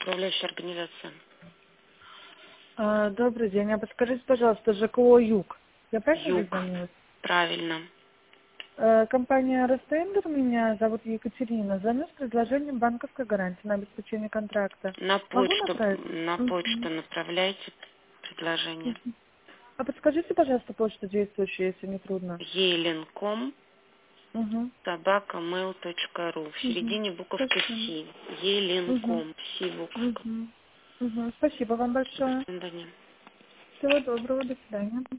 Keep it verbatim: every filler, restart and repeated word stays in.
управляющая организация. А, добрый день. А подскажите, пожалуйста, ЖКО «Юг». Я правильно Юг. дозвонилась? Правильно. Э, Компания «Ростендер», меня зовут Екатерина. Звоню с предложением банковской гарантии на обеспечение контракта. На Могу почту, направить? на почту Мгм. направляйте предложение. Мгм. А подскажите, пожалуйста, почту действующую, если не трудно. Еленком Угу. собака mail точка ру. В Угу. середине буковка Спасибо. Си. Угу. Еленком. Си буковка. Угу. Угу. Спасибо вам До большое. свидания. Всего доброго. До свидания.